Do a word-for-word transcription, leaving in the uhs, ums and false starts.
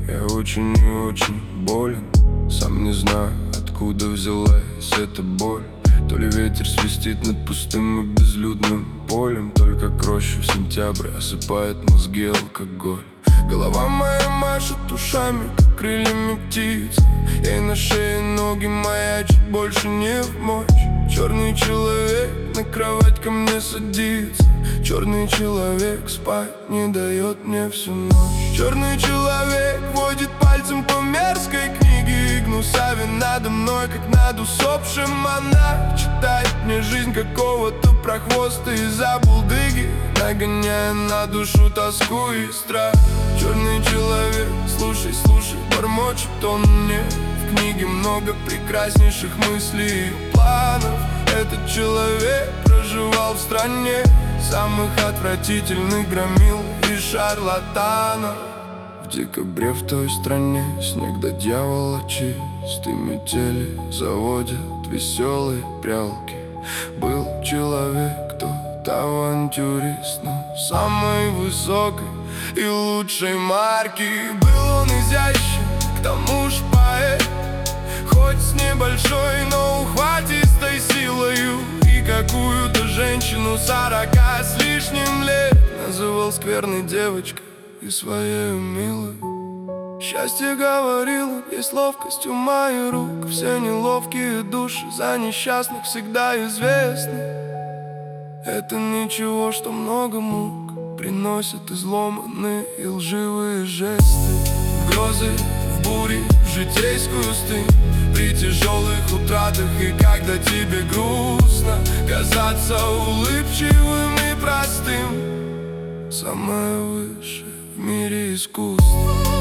Я очень и очень болен. Сам не знаю, откуда взялась эта боль. То ли ветер свистит над пустым и безлюдным полем, то ли как рощу в сентябре осыпает мозги алкоголь. Голова моя машет ушами, как крыльями птиц. Ей на шее ноги маячат, больше не в мочь. Черный человек на кровать ко мне садится. Черный человек спать не дает мне всю ночь. Черный человек водит пальцем по мерзкой книге, и гнусавен надо мной, как над усопшим. Она читает мне жизнь какого-то прохвоста из забулдыги, нагоняя на душу тоску и страх. Черный человек, слушай, слушай, бормочет он мне. В книге много прекраснейших мыслей и планов. Этот человек проживал в стране самых отвратительных громил и шарлатанов. В декабре в той стране снег до дьявола чистый, метели заводят веселые прялки. Был человек, тот авантюрист, но самой высокой и лучшей марки. Был он изящен, к тому же поэт, хоть с небольшой, но ухватистой силою. И какую-то женщину сорока с лишним лет называл скверной девочкой и своею милой. Счастье, говорил, есть ловкость ума и рук. Все неловкие души за несчастных всегда известны. Это ничего, что много мук приносят изломанные и лживые жесты. В грозы, в бури, в житейскую стынь, при тяжелых утратах и когда тебе грустно, казаться улыбчивым и простым — самое высшее в мире искусство.